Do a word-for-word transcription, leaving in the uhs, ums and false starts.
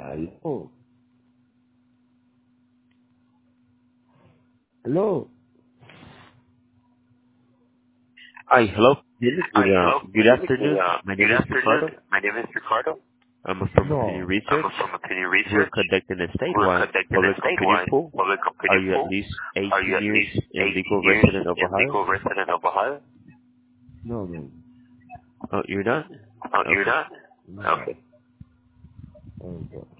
Aló. Aló. Hi. Hello. Good Hi, uh, hello. good Good, afternoon. uh, My name good is afternoon. Ricardo. My name is Ricardo. I'm from Opinion No. Research. I'm from Opinion We're Research. conducting a We're statewide conducting a public opinion statewide poll. public Are opinion you at poll. least Are you eighteen at years least and legal eighteen years resident of and Ohio? legal resident of Ohio? No, man. Oh, you're not? Oh, you're Okay. not? No. Okay. Okay. Okay.